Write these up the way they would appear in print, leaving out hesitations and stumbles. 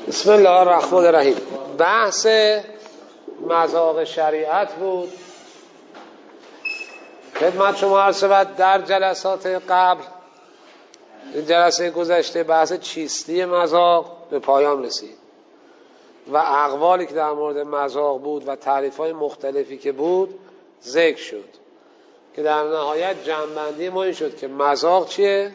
بسم الله الرحمن الرحیم. بحث مذاق شریعت بود. خدمت شما عرض شود در جلسات قبل، این جلسه گذشته بحث چیستی مذاق به پایان رسید و اقوالی که در مورد مذاق بود و تعریف‌های مختلفی که بود ذکر شد که در نهایت جمع‌بندی ما این شد که مذاق چیه؟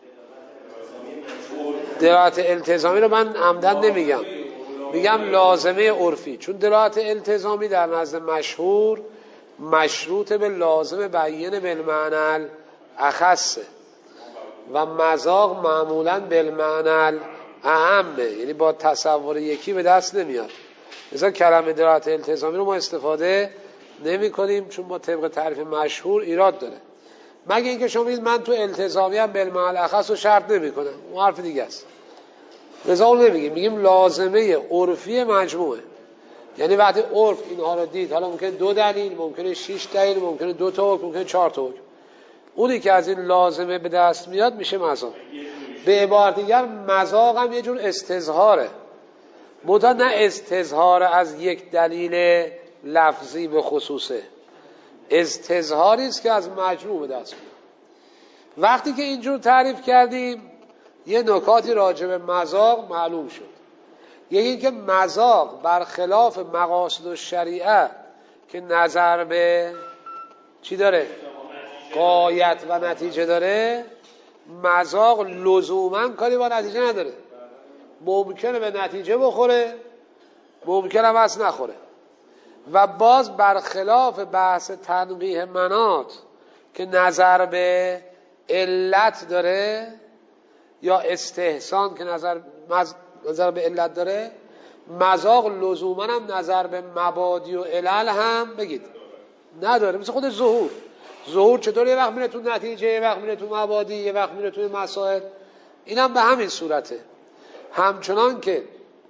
دلالت التزامی رو من عمدن نمیگم، میگم لازمه عرفی، چون دلالت التزامی در نزد مشهور مشروط به لازم بیان بالمعنى الاخص و مذاق معمولا بالمعنى الاعم، یعنی با تصور یکی به دست نمیاد. مثلا کلمه دلالت التزامی رو ما استفاده نمی کنیم چون با طبق تعریف مشهور ایراد داره، مگه اینکه شما بگید من تو التزامی هم بالمعنى الاخص رو شرط نمی کنم، اون حرف دیگه است. لذا اون نمیگیم، میگیم لازمه عرفی مجموعه، یعنی وقتی عرف اینها رو دید، حالا ممکنه 2 دلیل، ممکنه 6 دلیل، ممکنه 2 تا حکم، ممکنه 4 تا حکم، اونی که از این لازمه به دست میاد میشه مذاق. به عبارت دیگر مذاق هم یه جور استظهاره، منتها نه استظهار از یک دلیل لفظی به خصوصه، استظهاری است که از مجموع به دست میاد. وقتی که اینجور تعریف کردیم یه نکاتی راجع به مذاق معلوم شد. یکی این که مذاق برخلاف مقاصد الشریعه که نظر به چی داره؟ غایت و نتیجه داره، مذاق لزوما کاری با نتیجه نداره. ممکنه به نتیجه بخوره، ممکنه هم اصلا نخوره. و باز برخلاف بحث تنقیح مناط که نظر به علت داره یا استحسان که نظر به علت داره، مذاق لزوما هم نظر به مبادی و علل هم بگید نداره. مثل خود ظهور چطور یه وقت میره تو نتیجه، یه وقت میره تو مبادی، یه وقت میره تو مسائل، این هم به همین صورته. همچنان که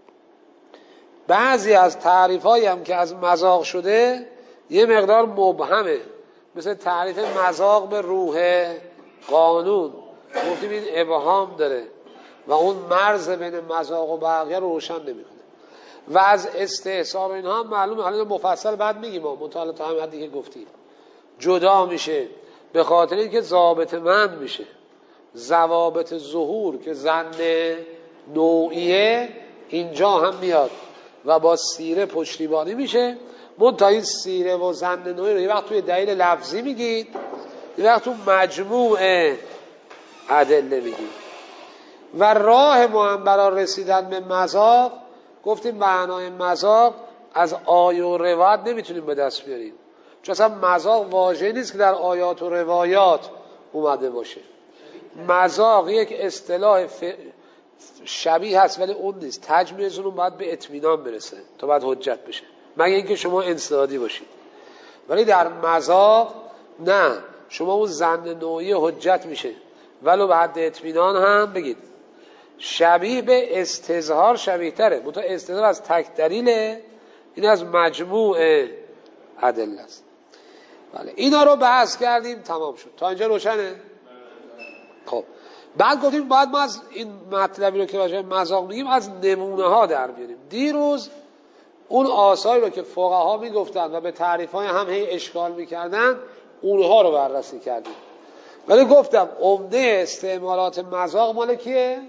بعضی از تعریفایی هم که از مذاق شده یه مقدار مبهمه، مثل تعریف مذاق به روح قانون، گفتیم این ابهام داره و اون مرز بین مذاق و بقیه رو روشن نمیکنه. و از استحسان اینها معلومه، حالا مفصل بعد میگیم، مطالعه تا همین حدی که گفتیم جدا میشه به خاطر اینکه ضابط مند میشه. ضوابط ظهور که ظن نوعیه اینجا هم میاد و با سیره پشتیبانی میشه. منتها این سیره و ظن نوعی رو یه وقت توی دلیل لفظی میگید، یه وقت تو مجموع ادله میگید. و راه ما هم برای رسیدن به مذاق، گفتیم معنای مذاق از آیه و روایت نمیتونیم به دست بیاریم، چون اصلا مذاق واژه‌ای نیست که در آیات و روایات اومده باشه. مذاق یک اصطلاح شبیه هست ولی اون نیست. تجمیعش اون باید به اطمینان برسه تا بعد حجت بشه، مگه اینکه شما انسدادی باشید. ولی در مذاق نه، شما اون ظن نوعی حجت میشه ولو به حد اطمینان هم بگید. شبیه به استظهار شبیه تره، منتها استظهار از تک دلیله، این از مجموع ادله است. بله اینا رو بحث کردیم، تمام شد. تا اینجا روشنه؟ خب بعد گفتیم باید ما از این مطلبی رو که راجع به مذاق میگیم از نمونه ها در بیاریم. دیروز اون آثاری رو که فقها میگفتن و به تعریف‌های هم هی اشکال میکردن اونها رو بررسی کردیم. ولی گفتم عمده استعمالات مذاق مال کیه؟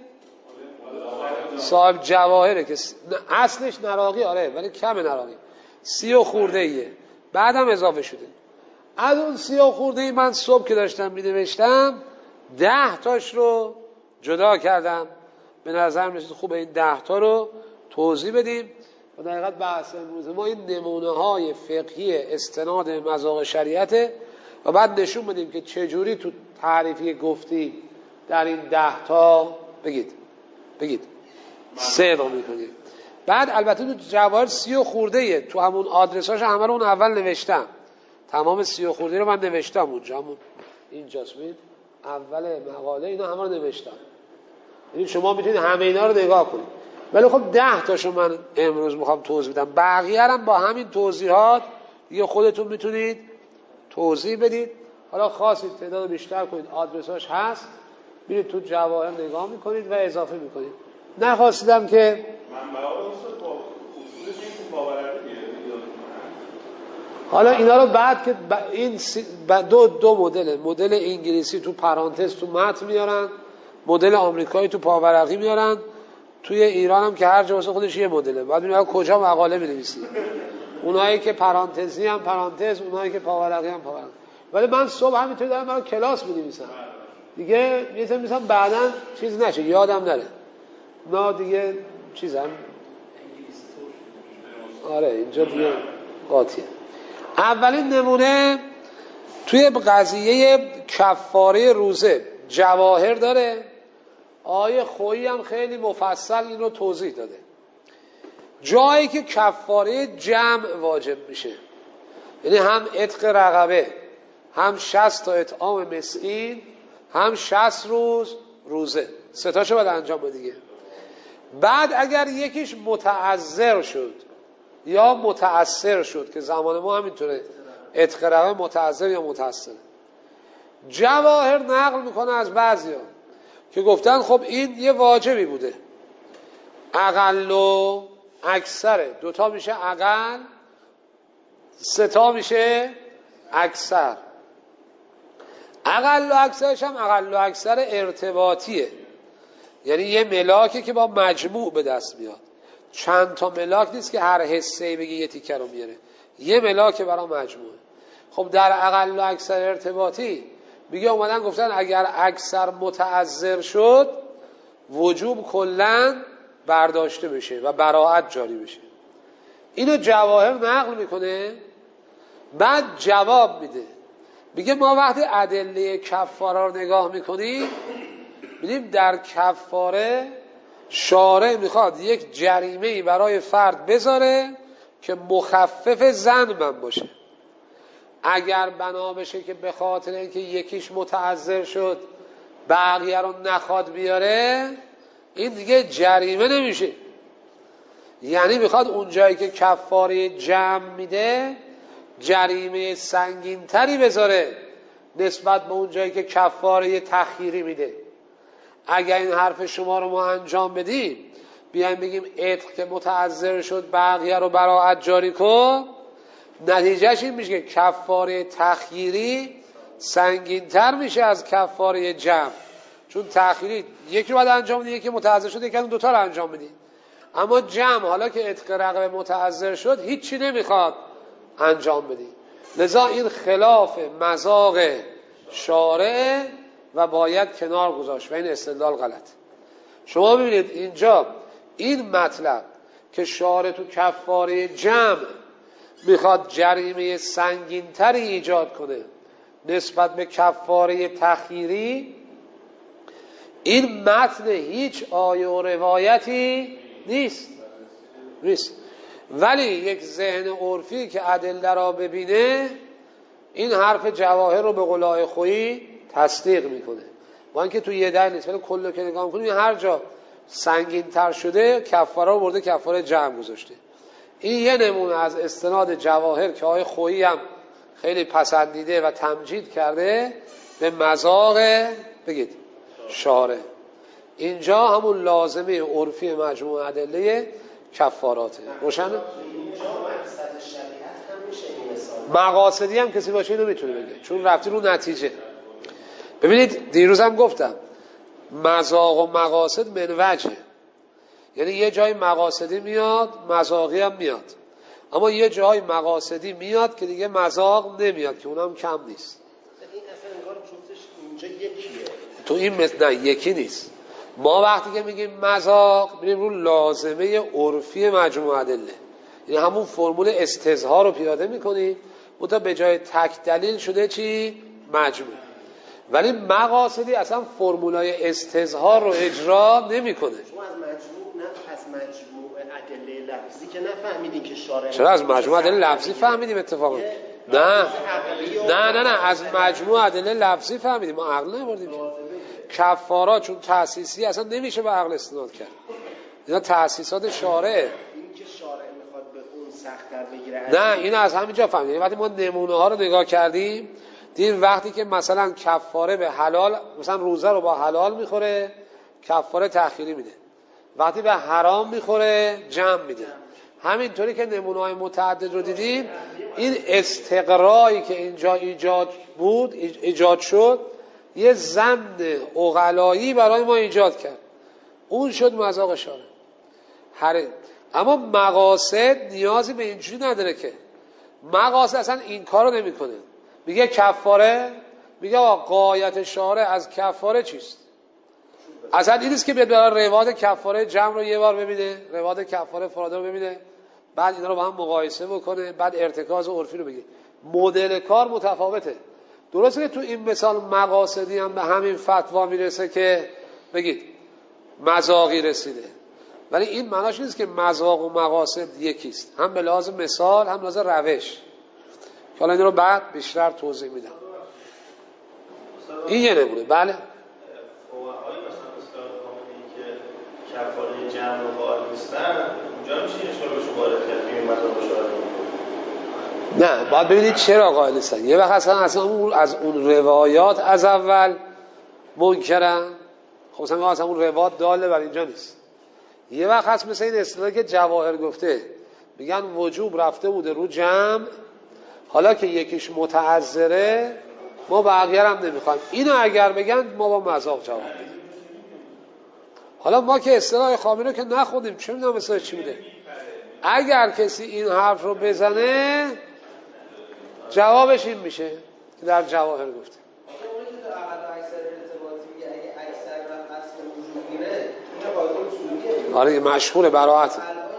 صاحب جواهره که اصلش نراقی، آره ولی کم نراقی، 30 خورده ایه، بعدم اضافه شده. از اون 30 خورده ای من صبح که داشتم می‌نوشتم 10 تاش رو جدا کردم. به نظر میاد خوبه این 10 تا رو توضیح بدیم. و در حقیقت بحث امروز ما این نمونه های فقهی استناد مذاق شریعته و بعد نشون بدیم که چجوری تو تعریفی گفتی در این 10 تا بگید صدق میکنید. بعد البته تو جواهر 30 خورده ایه، تو همون آدرساش همه رو اون اول نوشتم، تمام 30 خورده رو من نوشتم اونجا، همون اینجاست ببین اول مقاله اینا همه رو نوشتم، یعنی شما میتونید همه اینا رو نگاه کنید. ولی خب 10 تاشو من امروز میخوام توضیح بدم، بقیه هم با همین توضیحات دیگه خودتون میتونید توضیح بدید. حالا خواستید تعداد بیشتر کنید، آدرساش هست، میرید تو جواهر نگاه میکنید و اضافه میکنید. نخواستیدم که من برای حالا اینا رو بعد که این دو مدل انگلیسی تو پرانتز تو متن میارن، مدل آمریکایی تو پاورقی میارن، توی ایران هم که هر جا واسه خودش یه مدله. بعد میگم کجا مقاله می‌نویسی؟ اونایی که پرانتزی هم پرانتز، اونایی که پاورقی هم پاورقی. ولی من صبح همینطوری دارم برای کلاس می‌نویسم دیگه، می‌نویسم بعداً چیز نشه، یادم نره. نه دیگه چیزم آره اینجا دیگه قاطیه. اولین نمونه توی قضیه کفاره روزه جواهر داره. آیه خویی هم خیلی مفصل این رو توضیح داده. جایی که کفاره جمع واجب میشه، یعنی هم عتق رقبه، هم 60 تا اطعام مسکین، هم 60 روز روزه، سه تاشو باید انجام بده دیگه. بعد اگر یکیش متعذر شد یا متأثر شد، که زمان ما همینطوره، عتق رقبه متعذر یا متأثر، جواهر نقل میکنه از بعضیا که گفتن خب این یه واجبی بوده، اقل و اکثره، دوتا میشه اقل، سه تا میشه اکثر. اقل و اکثرش هم اقل و اکثر ارتباطیه، یعنی یه ملاکه که با مجموع به دست میاد. چند تا ملاک نیست که هر حصه‌ای بگی یه تیکه رو میاره، یه ملاکه برای مجموعه. خب در اقل و اکثر ارتباطی میگه اومدن گفتن اگر اکثر متعذر شد وجوب کلن برداشته بشه و براءت جاری بشه. اینو جواهر نقل میکنه، بعد جواب میده، میگه ما وقتی ادله کفاره رو نگاه میکنیم می‌بینیم در کفاره شارع میخواد یک جریمه‌ای برای فرد بذاره که مخفف ذنب باشه. اگر بنا بشه که به خاطر اینکه یکیش متعذر شد بقیه رو نخواد بیاره، این دیگه جریمه نمیشه. یعنی میخواد اون جایی که کفاره جمع میده جریمه سنگین‌تری بذاره نسبت به اون جایی که کفاره تخییری میده. اگر این حرف شما رو ما انجام بدیم، بیایم بگیم عتق که متعذر شد بقیه رو براءت جاری کن، نتیجهش این میشه که کفاره تخییری سنگین‌تر میشه از کفاره جمع، چون تخییری یکی رو باید انجام بدی، یکی متعذر شد یکی از اون دوتا رو انجام بدی. اما جمع حالا که عتق رقبه متعذر شد هیچی نمیخواد انجام بدی. لذا این خلاف مذاق شارع و باید کنار گذاشت و این استدلال غلط. شما ببینید اینجا این مطلب که شارع تو کفاره جمع میخواد جریمه سنگین‌تری ایجاد کنه نسبت به کفاره تخییری، این متن هیچ آیه و روایتی نیست. ولی یک ذهن عرفی که ادله را ببینه این حرف جواهر رو به قول آیه خویی تصدیق میکنه، با اینکه تو یه در نیست، ولی کلو که نگاه میکنیم هر جا سنگین تر شده کفاره رو برده کفاره جمع گذاشته. این یه نمونه از استناد جواهر که آیه خویی هم خیلی پسندیده و تمجید کرده به مذاق بگید شارع. اینجا همون لازمه عرفی مجموع ادله کفاراته. روشنه؟ مقاصدی هم کسی باشه اینو میتونه بگه، چون رفتی رو نتیجه. ببینید دیروزم گفتم مذاق و مقاصد من وجه، یعنی یه جای مقاصدی میاد مذاقی هم میاد، اما یه جای مقاصدی میاد که دیگه مذاق نمیاد که اونم کم نیست. این اصلا انگار جفتش اینجا یکیه، تو این نه یکی نیست. ما وقتی که میگیم مذاق میریم رو لازمه عرفی مجموع ادله، یعنی همون فرمول استظهار رو پیاده میکنیم، منتها به جای تک دلیل شده چی؟ مجموع. ولی مقاصدی اصلا فرمولای استظهار رو اجرا نمیکنه. شما از مجموع نه از مجموع ادله لفظی که نفهمیدین که شارع، چرا از مجموع ادله لفظی فهمیدیم اتفاقا؟ نه از مجموع ادله لفظی فهمیدیم، ما عقل نبردیم. کفارات چون تأسیسی اصلا نمیشه به عقل استناد کرد، اینا تأسیسات شارعه. این که شارع میخواد به اون سخت‌تر بگیره، نه اینو از همینجا فهمیدیم. وقتی ما نمونه ها رو نگاه کردیم دیدیم وقتی که مثلا کفاره به حلال، مثلا روزه رو با حلال میخوره کفاره تأخیری میده، وقتی به حرام میخوره جمع میده، همینطوری که نمونه‌های متعدد رو دیدیم، این استقرایی که اینجا ایجاد شد یه ظن عقلایی برای ما ایجاد کرد، اون شد مذاق شارع. اما مقاصد نیازی به اینجوری نداره که مقاصد اصلا این کارو نمیکنه. میگه کفاره، میگه غایت شارع از کفاره چیست؟ اصلا این نیست که بیاد برای روایت کفاره جمع رو یه بار ببینه، روایت کفاره فراده رو ببینه، بعد اینا رو با هم مقایسه بکنه، بعد ارتکاز عرفی رو بگه. مدل کار متفاوته. درسته که تو این مثال مقاصدی هم به همین فتوا میرسه که بگید مذاقی رسیده، ولی این معناش نیست که مذاق و مقاصد یکیست، هم به لحاظ مثال هم به لحاظ روش، که حالا این رو بعد بیشتر توضیح میدم. این یه نمونه. بله کفاره جمع و قائل نیستن، اونجا میشه اشکالشو وارد کرد که این مذاق شارع. نه، باید ببینید چرا قائل نیستن. یه وقت اصلا از اون روایات از اول منکرن، خب اصلا اون روایات داله بر اینجا نیست. یه وقت هست مثل این اصطلاحی که جواهر گفته، میگن وجوب رفته بوده رو جمع، حالا که یکیش متعذره ما بقیه هم نمیخوایم. اینو اگر بگن ما با مذاق جواب بدیم. حالا ما که اصطلاح خامی رو که نخوندیم، چه میدونم اصطلاح چی بوده. اگر کسی این حرف رو بزنه جوابش این میشه که در جواهر گفته. آره مشهور براعت.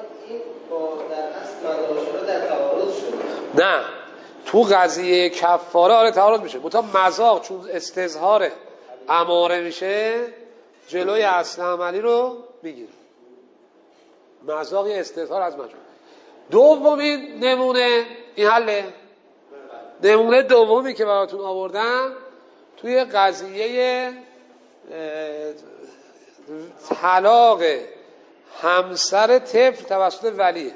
نه تو قضیه کفاره آره تعارض میشه، منتها مذاق چون استظهار اماره میشه جلوی اصل عملی رو میگیره. مذاق استظهار از مجموع. دومین نمونه این حله. نمونه دومی که براتون آوردم توی قضیه طلاق همسر طفل توسط ولیه.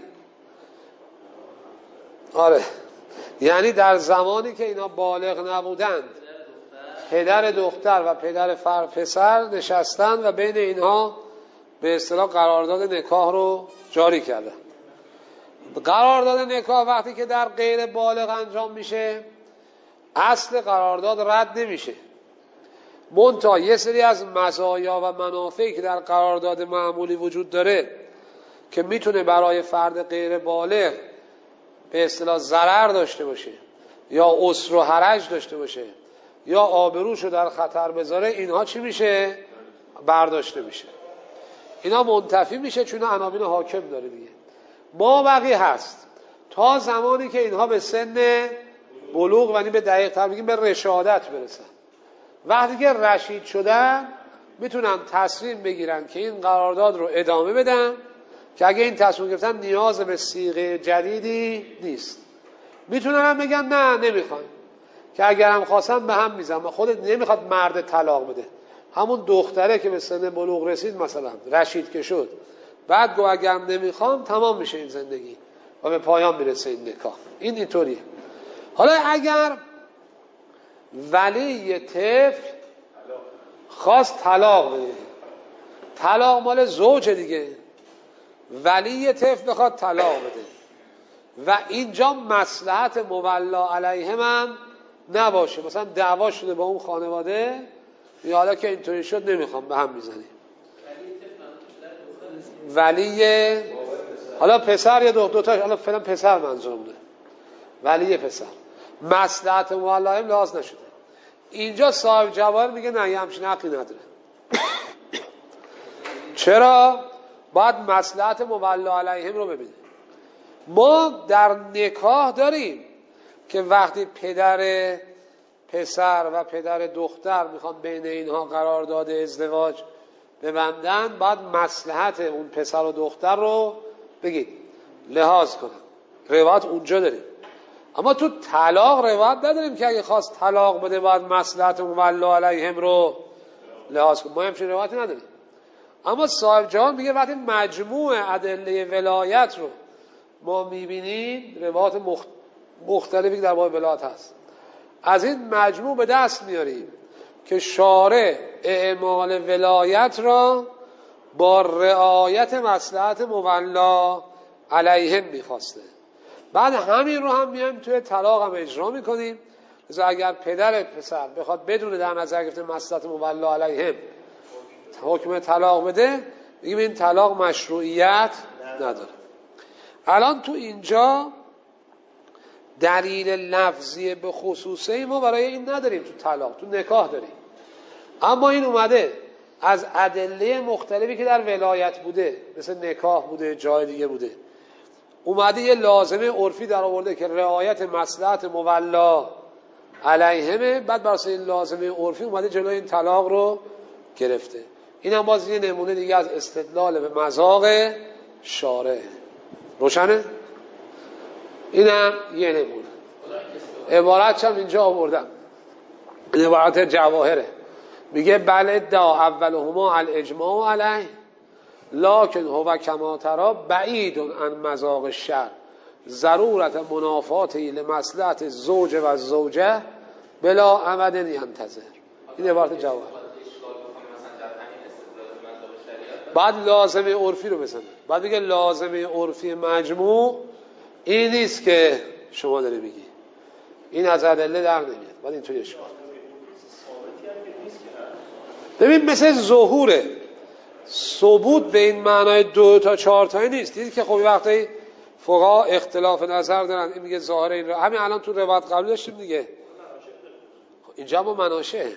آره یعنی در زمانی که اینا بالغ نبودند پدر دختر و پدر پسر نشستن و بین اینها به اصطلاح قرارداد نکاح رو جاری کردن. قرارداد نکاح وقتی که در غیر بالغ انجام میشه اصل قرارداد رد نمیشه، منتها یه سری از مزایا و منافعی که در قرارداد معمولی وجود داره که میتونه برای فرد غیر بالغ به اصطلاح ضرر داشته باشه یا عسر و حرج داشته باشه یا آبروشو در خطر بذاره، اینها چی میشه؟ برداشته میشه. اینا منتفی میشه چون عناوین حاکم داره دیگه. ما بقیه هست تا زمانی که اینها به سن بلوغ و به دقیق تر بگیم به رشادت برسن. وقتی که رشید شدن میتونن تصمیم بگیرن که این قرارداد رو ادامه بدن، که اگه این تصمیم گرفتن نیاز به صیغه جدیدی نیست. میتونن هم بگن نه نمیخوایم، که اگر هم خواستن به هم میزن. خودت نمیخواد مرد طلاق بده، همون دختره که به سن بلوغ رسید مثلا رشید که شد بعد گو اگرم نمیخوام تمام میشه این زندگی و به پایان میرسه این نکاح. این اینطوریه. حالا اگر ولی طفل خواست طلاق بده، طلاق مال زوج دیگه، ولی طفل بخواد طلاق بده و اینجا مصلحت مولا علیهم هم نباشه، مثلا دعوا شده با اون خانواده یا حالا که اینطوری شد نمیخوام به هم میزنیم، ولی حالا پسر یا دوتا، حالا فعلا پسر منظورم ده، ولی پسر مصلحت مولا علیهم لحاظ نشده. اینجا صاحب جواهر میگه نه یه همچین حقی نداره. چرا؟ باید مصلحت مولا علیهم رو ببینیم. ما در نکاح داریم که وقتی پدر پسر و پدر دختر میخوان بین اینها قرارداد ازدواج ببندن، باید مصلحت اون پسر و دختر رو بگید لحاظ کنن. روایت اونجا داریم. اما تو طلاق روایت نداریم که اگه خواست طلاق بده باید مصلحت مولا علیهم رو لحاظ کنن. ما همچین روایتی نداریم. اما صاحب جهان میگه وقتی مجموع ادله ولایت رو ما میبینیم، روایات مختلفی که در باب ولایت هست، از این مجموع به دست میاریم که شارع اعمال ولایت را با رعایت مصلحت مولا علیهم میخواسته. بعد همین رو هم میایم توی طلاق هم اجرا میکنیم. مثلا اگر پدر پسر بخواد بدون در نظر گرفته مصلحت مولا علیهم حکم طلاق بده، میگیم این طلاق مشروعیت نداره. الان تو اینجا دلیل لفظی به خصوصه ما برای این نداریم، تو طلاق تو نکاح داریم. اما این اومده از ادله مختلفی که در ولایت بوده، مثل نکاح بوده، جای دیگه بوده، اومده یه لازمه عرفی در آورده که رعایت مصلحت مولا علیهمه. بعد برای این لازمه عرفی اومده جلوی این طلاق رو گرفته. این هم باز یه نمونه دیگه از استدلال به مذاق شارع. روشنه؟ این هم یه نمونه. عبارت هم اینجا آوردم، این عبارت جواهره. میگه بل ادعا اولهما الاجماع علیه لکن هو کما ترا بعید عن مذاق الشرع ضرورت منافاته لمصلحت الزوج و الزوجه بلا عمد ینتظر. این عبارت جواهر. بعد لازمه عرفی رو بزنه. بعد بگه لازمه عرفی مجموع این نیست که شما داری میگی، این از ادله در نمیاد. بعد اینطوری اشکال ببین مثل ظهوره، ثبوت به این معنای 2 تا 4 تایی نیست. دیدید که خب وقتی فقها اختلاف نظر دارن، این میگه ظاهر این رو، همین الان تو روایت قبل داشتیم دیگه. اینجا ما مناشه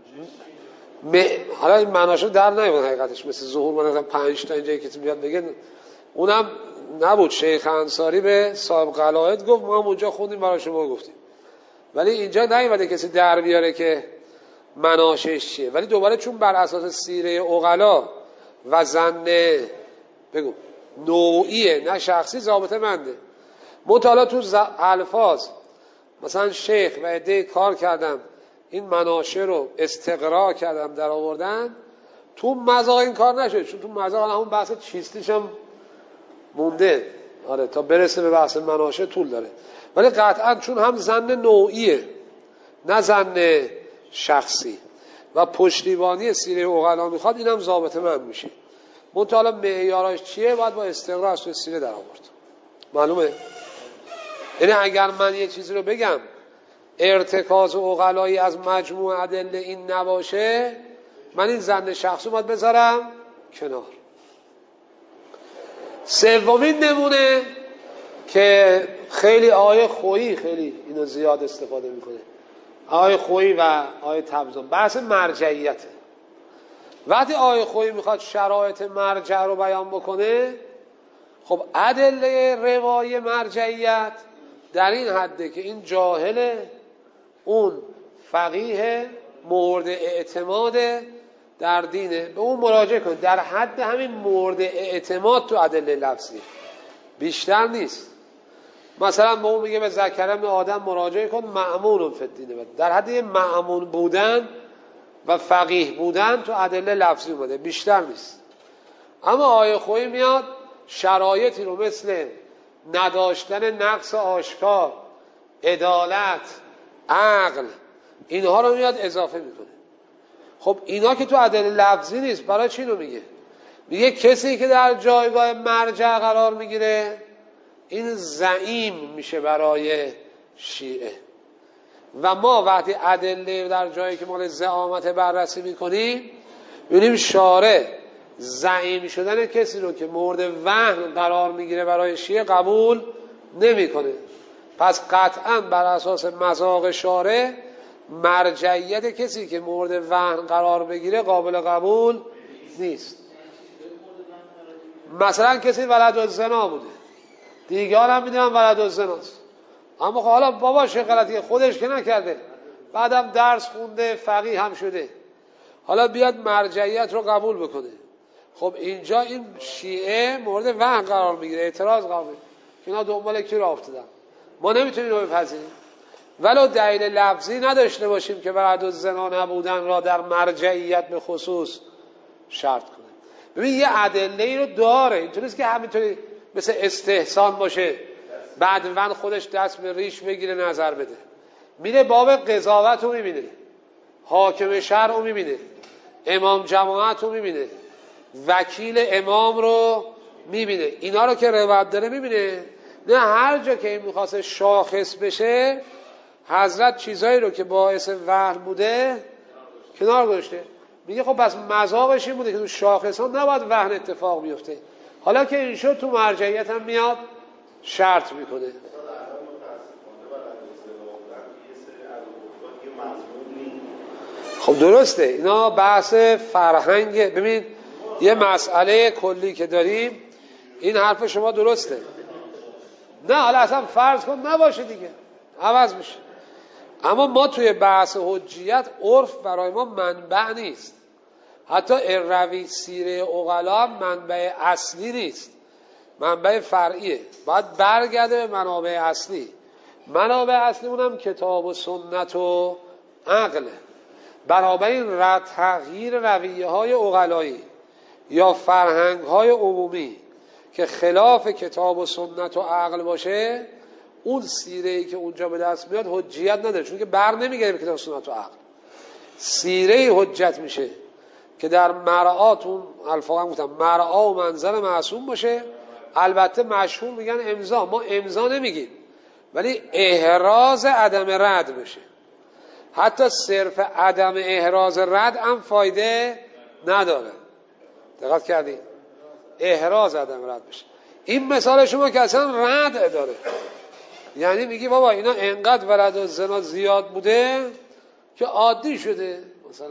حالا این مناشه در نیومد حقیقتش، مثل ظهور من 5 تا اینجا که میاد بگه اونم نبود. شیخ انصاری به صاحب قلائد گفت ما هم اونجا خوندیم برای شما گفتیم، ولی اینجا نیومده کسی در بیاره که مناشش چیه. ولی دوباره چون بر اساس سیره عقلا و ظن بگو نوعیه نه شخصی ضابطه منده. مطالعه تو الفاظ مثلا شیخ و عده کار کردم این مناشه رو استقرا کردم در آوردن، تو مذاق این کار نشد، چون تو مذاق همون بحث چیستیش هم مونده. آره تا برسه به بحث مناشه طول داره. ولی قطعا چون هم ظن نوعیه نه ظن شخصی و پشتیبانی سیره عقلا میخواد، اینم ضابطه من میشه. مطالعه معیاراش چیه باید با استقرا از سیره در آورد. معلومه؟ یعنی اگر من یه چیزی رو بگم ارتکاز عقلایی از مجموع ادله این نباشه، من این ظن شخصی باید بذارم کنار. سومین نمونه که خیلی آیه خویی خیلی اینو زیاد استفاده میکنه، آیه خویی و آیه تبزان، بحث مرجعیته. وقتی آیه خویی میخواد شرایط مرجع رو بیان بکنه، خب ادله روایی مرجعیت در این حده که این جاهله، اون فقیه مورد اعتماد در دینه، به اون مراجعه کنه. در حد همین مورد اعتماد تو ادله لفظی، بیشتر نیست. مثلا به اون میگه به زکریا ابن آدم مراجعه کن مأمون فی الدین، در حد مأمون بودن و فقیه بودن تو ادله لفظی اومده، بیشتر نیست. اما آیه خویی میاد شرایطی رو مثل نداشتن نقص آشکار، عدالت، عقل، اینها رو میاد اضافه میکنه. خب اینا که تو ادله لفظی نیست، برای چی رو میگه؟ میگه کسی که در جایگاه مرجع قرار میگیره این زعیم میشه برای شیعه. و ما وقتی ادله در جایی که مال زعامت بررسی میکنیم، ببینیم شارع زعیم شدن کسی رو که مورد وهن قرار میگیره برای شیعه قبول نمیکنه. پس قطعا بر اساس مذاق شارع مرجعیت کسی که مورد وهن قرار بگیره قابل قبول نیست. مثلا کسی ولد الزنا بوده، دیگران هم میدونن ولد الزناست، اما حالا باباش غلطی خودش که نکرده، بعدم درس خونده، فقیه هم شده، حالا بیاد مرجعیت رو قبول بکنه. خب اینجا این شیعه مورد وهن قرار میگیره، اعتراض قرار میگیره که اینا دنبال کی راه افتادن. ما نمیتونیم اینو بپذیریم ولو دلیل لفظی نداشته باشیم که ولد الزنا نبودن را در مرجعیت به خصوص شرط کنه. ببین یه ادله رو داره، اینطوری نیست که همینطوری مثل استحسان باشه بعد من خودش دست به ریش بگیره نظر بده. میره باب قضاوت رو میبینه، حاکم شرع رو میبینه، امام جماعت رو میبینه، وکیل امام رو میبینه. اینا رو که روایت داره میبینه. نه هر جا که این میخواسته شاخص بشه حضرت چیزایی رو که باعث وهم بوده کنار گذاشته. میگه خب پس مذاقش این بوده که تو شاخص ها نباید وهم اتفاق بیفته. حالا که این شد تو مرجعیت هم میاد شرط میکنه. خب درسته، اینا بحث فرهنگ. ببین یه مسئله کلی که داریم، این حرف شما درسته. نه حالا اصلا فرض کن نباشه دیگه، عوض میشه. اما ما توی بحث حجیت عرف برای ما منبع نیست. حتی اروی سیره عقلا منبع اصلی نیست، منبع فرعیه. باید برگرده به منابع اصلی. منابع اصلی اونم کتاب و سنت و عقله. بنابراین تغییر رویه های عقلایی یا فرهنگ های عمومی که خلاف کتاب و سنت و عقل باشه، اون سیره‌ای که اونجا به دست میاد حجیت نداره، چون که بر نمیگره به کتاب و سنت و عقل. سیره حجت میشه که در مرعات، اون الفاظ گفتم مرعا و منزل معصوم باشه. البته مشهور میگن امضا، ما امضا نمیگیم، ولی احراز عدم رد بشه. حتی صرف عدم احراز رد هم فایده نداره. دقت کردی؟ احراز عدم رد بشه. این مثال شما که اصلا رد داره، یعنی میگی بابا اینا انقدر ولد و زنا زیاد بوده که عادی شده مثلا.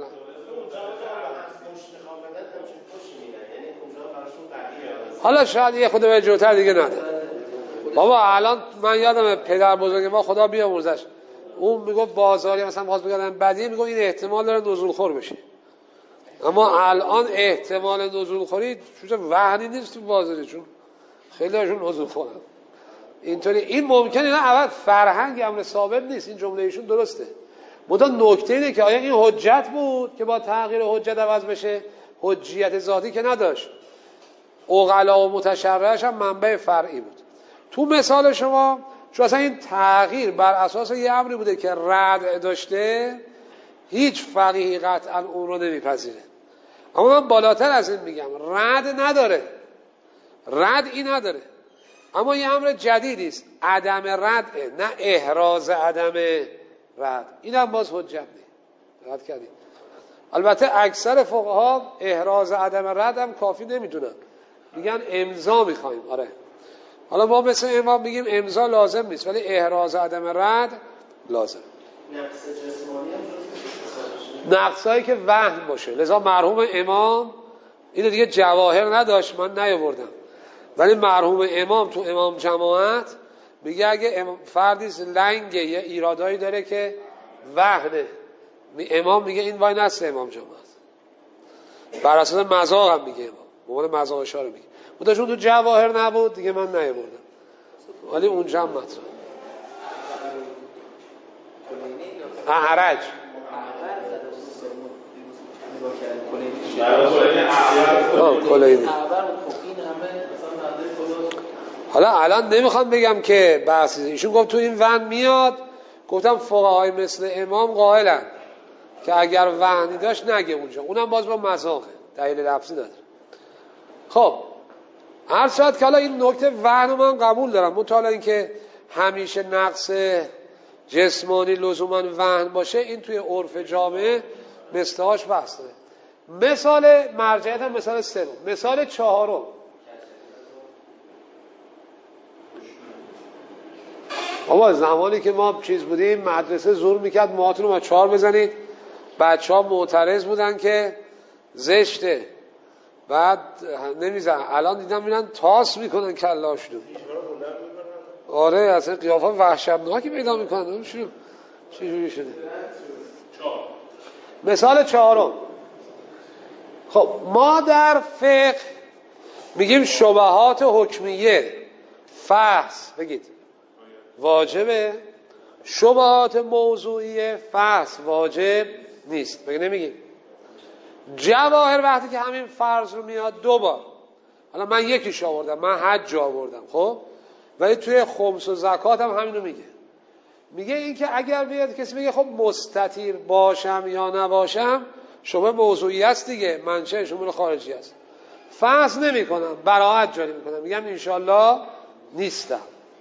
حالا شاید یه خود به جوتر دیگه نده. بابا الان من یادم پدر بزرگ ما خدا بیامرزش، اون میگفت بازاری مثلا خواست بگردن بدیه، میگفت این احتمال داره نزول خور بشه. اما الان احتمال نزول خوری چون وحنی نیست تو بازاری، چون خیلی هاشون نزول خورن. اینطوری این ممکنه نه اول فرهنگ امر ثابت نیست. این جمله ایشون درسته. منتها نکته اینه که آیا این حجت بود که با تغییر حجت عوض بشه؟ حجیت ذاتی که نداشت. عقلا و متشرعش هم منبع فرعی بود. تو مثال شما چون اصلا این تغییر بر اساس یه امری بوده که رد داشته، هیچ فقیهی قطعا اون رو نمیپذیره. اما من بالاتر از این میگم، رد نداره، ردی نداره، اما یه امر جدیدی است، عدم رده، نه احراز عدم رد. این هم باز حجت نیست. رد کردیم. البته اکثر فقها احراز عدم رد هم کافی نمیدونن، میگن امضا میخوایم. آره حالا ما مثل امام میگیم امضا لازم نیست، ولی احراز عدم رد لازم. نقص جسمانی هم نقصایی که وهم باشه. لذا مرحوم امام اینو دیگه جواهر نداشت، من نیاوردم، ولی مرحوم امام تو امام جماعت میگه اگه فردی لنگه یه ایرادایی داره که وهنه، امام میگه این وای نسل امام جماعت، بر اساس مذاق هم میگه امام، به عنوان مذاق اشاره میگه. متأشون تو جواهر نبود دیگه، من نیاوردم، ولی اونجا هم مطرح. اعرج کلینی. حالا الان نمیخوام بگم که بحثی، ایشون گفت تو این وهن میاد، گفتم فقهای مثل امام قائلن که اگر وهنی داشت نگه اونجا، اونم باز با مذاقه، دلیل لفظی نداره. خب هر شاید که حالا این نکته وهن رو من قبول دارم، مطالعه این که همیشه نقص جسمانی لزوما وهن باشه، این توی عرف جامعه مثلهاش بحث داره. مثال مرجعیت هم مثال سوم. مثال چهارم، بابا زمانی که ما چیز بودیم مدرسه زور میکرد موهاتون رو با 4 بزنید، بچه ها معترض بودن که زشته، بعد نمیزن. الان دیدم میرن تاس میکنن کلاشونو. آره اصلا قیافه وحشتناکی پیدا میکنن. چجوری شده؟ مثال چهارم. خب ما در فقه میگیم شبهات حکمیه فحص بگید واجبه، شبهات موضوعیه فحص واجب نیست. بگید نمیگیم. جواهر وقتی که همین فرض رو میاد 2 بار، حالا من یکیش آوردم، من حج آوردم، خب ولی توی خمس و زکات هم همینو میگه این که اگر بیاد کسی بگه خب مستتیر باشم یا نباشم، شبه موضوعی است دیگه، منشأ شمول خارجی است. فحص نمی کنم، براعت جاری میکنم، میگم انشالله نیستم.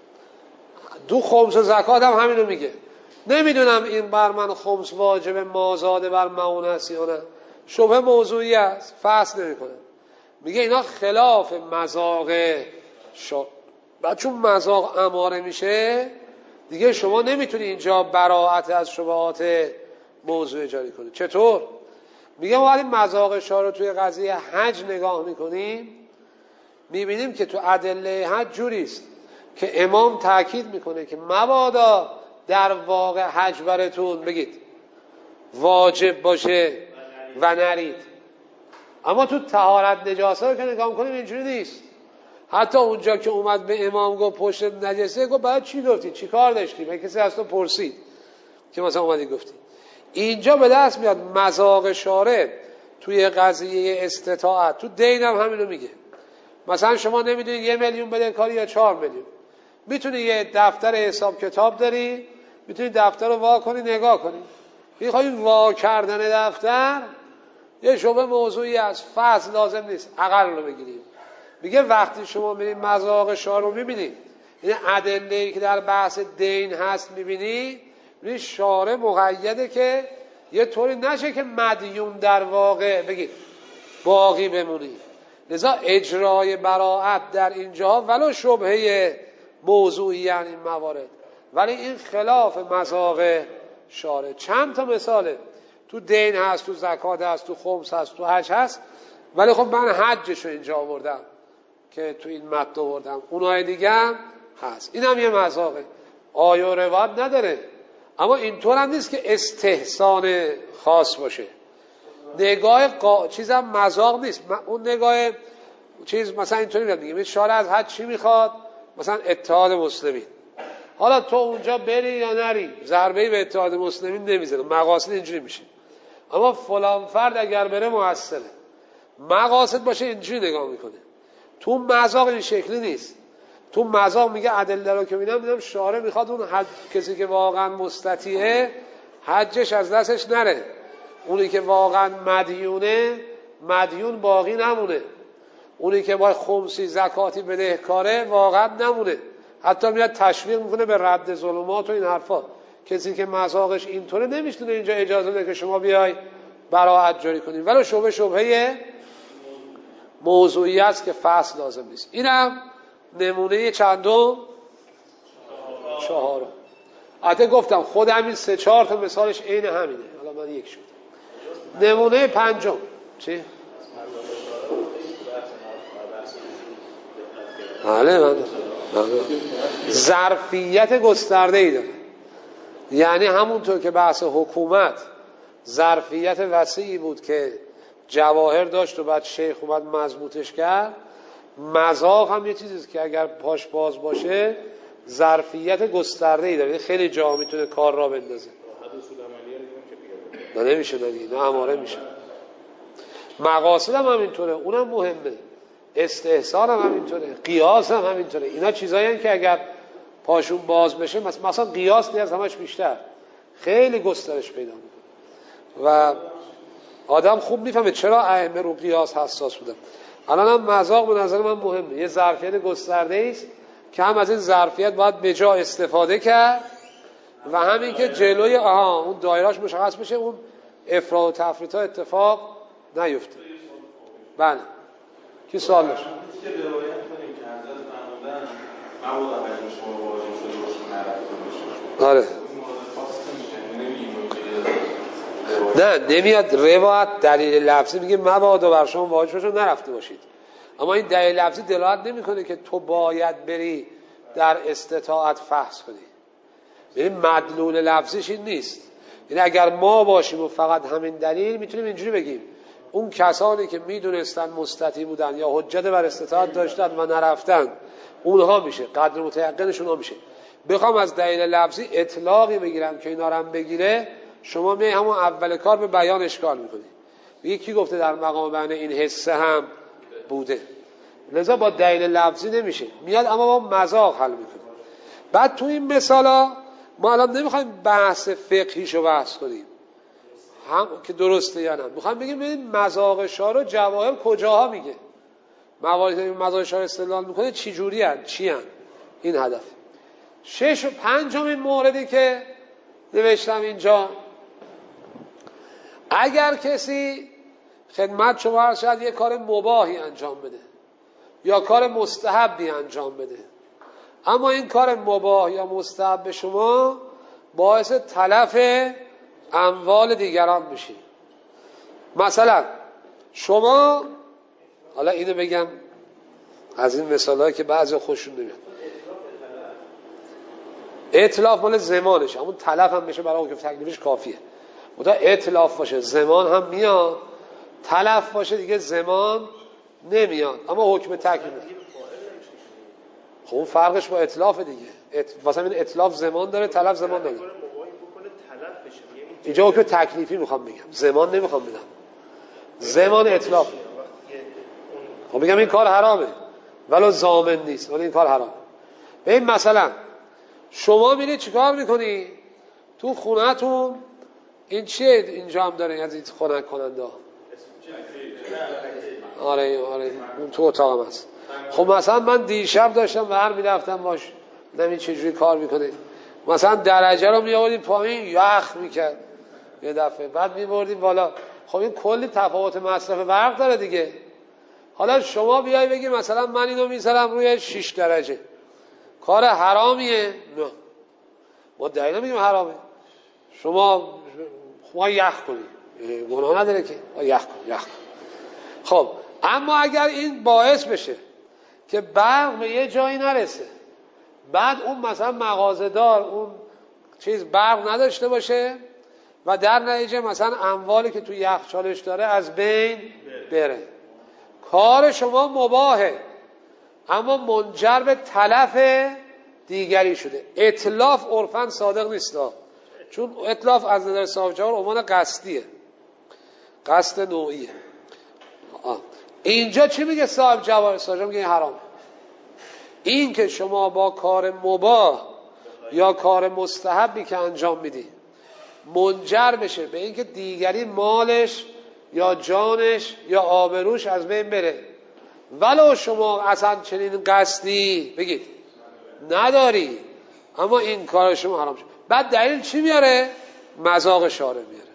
دو خمس و زکات هم همینو میگه. نمیدونم این بر من خمس واجب مازاده بر معون است یا نه، شبه موضوعی است، فحص نمی کنم. میگه اینا خلاف مذاق بعد چون مذاق اماره میشه دیگه شما نمیتونی اینجا براعت از شبهات موضوع جاری کنی. چطور؟ میگه ما وقتی مذاق شارع رو توی قضیه حج نگاه میکنیم میبینیم که تو ادله حج جوریست که امام تاکید میکنه که مبادا در واقع حج براتون بگید واجب باشه و نرید. اما تو طهارت نجاسه رو که نگاه میکنیم اینجوری نیست. حتی اونجا که اومد به امام گفت پشت نجسه، گفت بعد چی گفتی؟ چی کار داشتی؟ من کسی از تو پرسید که مثلا اومدی گفتی. اینجا به دست میاد مذاق شارع توی قضیه استطاعت. تو دین هم همینو میگه. مثلا شما نمیدونی 1 میلیون بده کاری یا 4 میلیون، میتونی یه دفتر حساب کتاب داری، میتونی دفتر رو وا کنی نگاه کنی. میخوای وا کردن دفتر یه شبه موضوعی از فصل لازم نیست، اقل رو بگیریم. میگه وقتی شما میرید مذاق شارع رو میبینید، این ادله‌ای که در بحث دین هست میبینی، این شارع مقیده که یه طوری نشه که مدیون در واقع بگید باقی بمونی. لذا اجرای براعت در اینجا ولو شبهه موضوعی یعنی این موارد، ولی این خلاف مذاق شارع. چند تا مثاله تو دین هست، تو زکات هست، تو خمس هست، تو حج هست، ولی خب من حجشو اینجا آوردم که تو این متن آوردم. اونهای دیگه هم هست. این هم یه مذاقه، آیه و روایت نداره، اما اینطور هم نیست که استحسان خاص باشه. نگاه چیزم مذاق نیست. اون نگاه چیز مثلا اینطوری میاد میگه شارع از حج چی میخواد؟ مثلا اتحاد مسلمین. حالا تو اونجا بری یا نری ضربه‌ای به اتحاد مسلمین نمیزنه، مقاصد اینجوری میشه. اما فلان فرد اگر بره موثره، مقاصد باشه اینجوری نگاه میکنه. تو مذاق این شکلی نیست. تو مذاق میگه ادله رو که میدم شارع میخواد اون کسی که واقعا مستطیعه حجش از دستش نره، اونی که واقعا مدیونه مدیون باقی نمونه، اونی که باید خمسی زکاتی بدهکاره واقعا نمونه. حتی میاد تشویق میکنه به رد ظلمات و این حرفا. کسی که مذاقش اینطوره نمیتونه اینجا اجازه بده که شما بیای براعت جاری کنید، ولی شبهه موضوعی است که فصل لازم نیست. اینم نمونه چندم؟ 4. البته گفتم خود همین 3-4 تا مثالش عین همینه. حالا من یک شد. نمونه 5. چی؟ بله ظرفیت گسترده‌ای داره. یعنی همونطور که بحث حکومت ظرفیت وسیعی بود که جواهر داشت و بعد شیخ اومد مضبوطش کرد، مذاق هم یه چیزیست که اگر پاش باز باشه ظرفیت گسترده‌ای داره، خیلی جا میتونه کار را بندازه. نه نمیشه نه اماره میشه. مقاصد هم همینطوره، اونم مهمه. استحسان هم همینطوره، قیاس هم همینطوره. اینا چیزایی هستن که اگر پاشون باز بشه، مثلا قیاس نیاز همش بیشتر خیلی گسترش پیدا میکنه و آدم خوب میفهمه چرا ائمه رو قیاس حساس بودن. الان هم مذاق به نظر من مهمه، یه ظرفیت گسترده است که هم از این ظرفیت باید به جا استفاده کرد و همین که جلوی اون دایرهاش مشخص بشه، اون افراط و تفریط ها اتفاق نیفته. بله کی سوال داشت؟ که روایت کنیم که حضرت فرمودن مبادا حجم شما واجب شده باشه نرفته باشه. آره. نه نمیاد روایت دلیل لفظی میگه مبادا بر شما واجب شده نرفته باشید، اما این دلیل لفظی دلالت نمیکنه که تو باید بری در استطاعت فحص کنی. ببین مدلول لفظیش این نیست. یعنی اگر ما باشیم و فقط همین دلیل، میتونیم اینجوری بگیم اون کسانی که میدونستن مستطیع بودن یا حجت بر استطاعت داشتن و نرفتن، اونها میشه قدر متیقنشون ها میشه. بخوام از دلیل لفظی اطلاقی بگیرم که اینا رو هم بگیره، شما می همون اول کار به بیان اشکال میکنی. یکی گفته در مقام بیان این حسه هم بوده، لذا با دلیل لفظی نمیشه، میاد اما با مذاق حل میکنه. بعد تو این مثالا ما الان نمیخوایم بحث فقهیشو بحث کنیم هم که درسته یا نه، میخوایم بگیم ببین مذاق شارع جواهر کجاها میگه. مواردی که مزایای شارع استدلال میکنه چی جوری هست، چی هست؟ این هدف. 6 و 5 موردی که نوشتم اینجا، اگر کسی خدمت شما عرض شد یک کار مباحی انجام بده یا کار مستحبی انجام بده، اما این کار مباح یا مستحب شما باعث تلف اموال دیگران میشه. مثلا شما، حالا اینو بگم از این مثالهایی که بعضی خوششون نمیاد، اتلاف مال زمانش، همون تلف هم میشه برای حکم تکلیفش کافیه. متا اتلاف باشه زمان هم میاد، تلف باشه دیگه زمان نمیاد، اما حکم تکلیف. خب اون فرقش با اتلاف دیگه. واسه این اتلاف زمان داره، تلف زمان داره. اینجا حکم تکلیفی میخوام بگم، زمان نمیخوام بگم. زمان اتلاف. خب میگم این کار حرامه ولو ضامن نیست، ولی این کار حرامه. ببین مثلا شما میری چیکار میکنی تو خونه‌تون؟ این چیه اینجا هم داره از این خنک کننده؟ آره اون تو اتاقم هست. خب مثلا من دیشب داشتم بر میرفتم باش، نمی چجوری کار میکنه، مثلا درجه رو میآوردیم پایین یخ میکرد یه دفعه، بعد میبردیم بالا. خب این کلی تفاوت مصرف برق داره دیگه. حالا شما بیای بگی مثلا من اینو میذارم روی 6 درجه، کار حرامیه؟ نه، ما دلیل نمیگیم حرامه. شما یخ کنی، گناه نداره که یخ کن. خب اما اگر این باعث بشه که برق به یه جایی نرسه، بعد اون مثلا مغازه‌دار اون چیز برق نداشته باشه و در نتیجه مثلا اموالی که تو یخچالش داره از بین بره، کار شما مباحه اما منجر به تلف دیگری شده. اتلاف عرفاً صادق نیست، چون اتلاف از نظر صاحب جوار عنوان قصدیه، قصد نوعیه. اینجا چی میگه صاحب جوار؟ صاحب میگه این حرام. این که شما با کار مباح یا کار مستحبی که انجام میدی منجر بشه به اینکه دیگری مالش یا جانش یا آبروش از بین بره، ولو شما اصلا چنین قصدی بگید نداری، اما این کار شما حرام شد. بعد دلیل چی میاره؟ مذاق شارع میاره،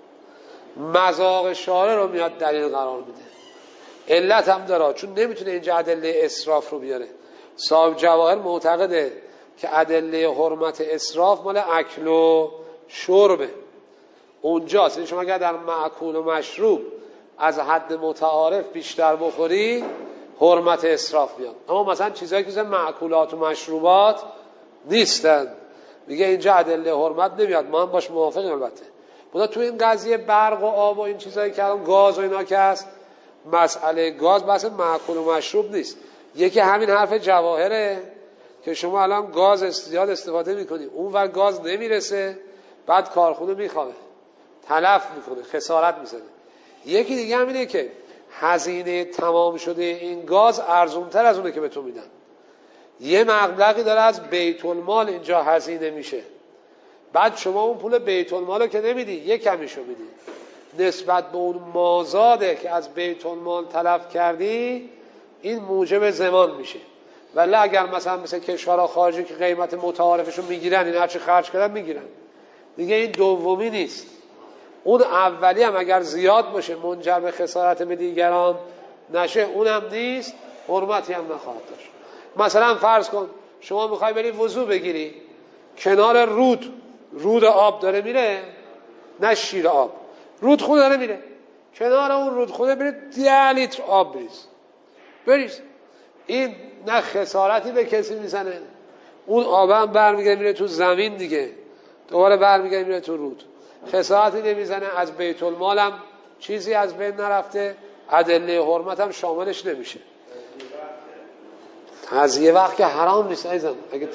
مذاق شارع رو میاد دلیل قرار میده. علت هم داره، چون نمیتونه اینجا ادله اسراف رو بیاره. صاحب جواهر معتقده که ادله حرمت اسراف مال اکل و شربه، اونجاست. یعنی شما اگر در مأکول و مشروب از حد متعارف بیشتر بخوری حرمت اسراف میاد، اما مثلا چیزایی که مثل مأکولات و مشروبات نیستن، میگه اینجا ادله حرمت نمیاد. ما هم باش موافقیم. البته بودا تو این قضیه برق و آب و این چیزایی که الان گاز و اینا که هست، مسئله گاز بحث مأکول و مشروب نیست. یکی همین حرف جواهره که شما الان گاز زیاد استفاده میکنی، اون ور گاز نمیرسه، بعد کارخونه میخوابه، تلف میکنه، خسارت میزنه. یکی دیگه همینه که هزینه تمام شده این گاز ارزونتر از اونه که به تو میدن. یه مبلغی داره از بیت المال اینجا هزینه میشه، بعد شما اون پول بیت المال رو که نمیدی، یه کمیشو میدی نسبت به اون مازاده که از بیت المال تلف کردی. این موجب ضمان میشه. ولی اگر مثلا مثل کشورها خارجی که قیمت متعارفشو میگیرن، این هرچی خرج کردن میگیرن دیگه، این دومی نیست. اون اولی هم اگر زیاد باشه منجر به خسارت به دیگران نشه، اونم نیست، حرمتی هم نخواهد داشت. مثلا فرض کن شما میخوای بری وضو بگیری، کنار رود آب داره میره، نه شیر آب، رودخونه داره میره، کنار اون رودخونه برید 10 لیتر آب بریز. این نه خسارتی به کسی میزنه، اون آب هم برمیگرده میره تو زمین دیگه، دوباره برمیگرده میره تو رود، خسارتی نمیزنه، از بیت المال هم چیزی از بین نرفته، ادله حرمت هم شاملش نمیشه. تزیه وقت که حرام نیست عزیزم. اگه